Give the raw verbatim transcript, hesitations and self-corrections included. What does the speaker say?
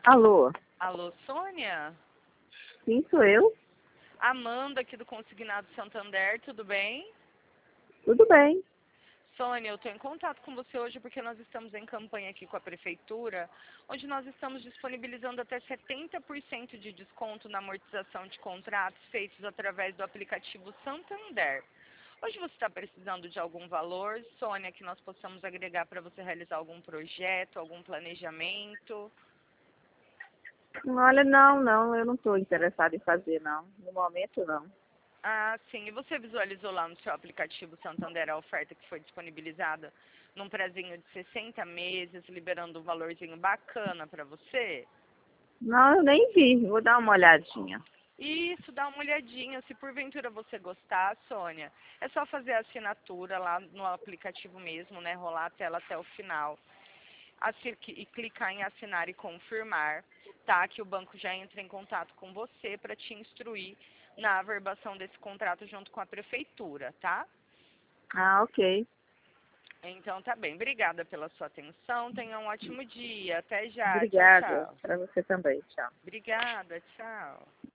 Alô? Alô, Sônia? Sim, sou eu. Amanda aqui do Consignado Santander, tudo bem? Tudo bem. Sônia, eu estou em contato com você hoje porque nós estamos em campanha aqui com a Prefeitura, onde nós estamos disponibilizando até setenta por cento de desconto na amortização de contratos feitos através do aplicativo Santander. Hoje você está precisando de algum valor, Sônia, que nós possamos agregar para você realizar algum projeto, algum planejamento? Olha, não, não, eu não estou interessada em fazer, não. No momento, não. Ah, sim. E você visualizou lá no seu aplicativo Santander a oferta que foi disponibilizada num prazinho de sessenta meses, liberando um valorzinho bacana para você? Não, eu nem vi. Vou dar uma olhadinha. Isso, dá uma olhadinha. Se porventura você gostar, Sônia, é só fazer a assinatura lá no aplicativo mesmo, né? Rolar a tela até o final. Assi- E clicar em assinar e confirmar, tá? Que o banco já entra em contato com você para te instruir na averbação desse contrato junto com a prefeitura, tá? Ah, ok. Então tá bem. Obrigada pela sua atenção. Tenha um ótimo dia. Até já. Tchau, Obrigada. tchau. Para você também. Tchau. Obrigada. Tchau.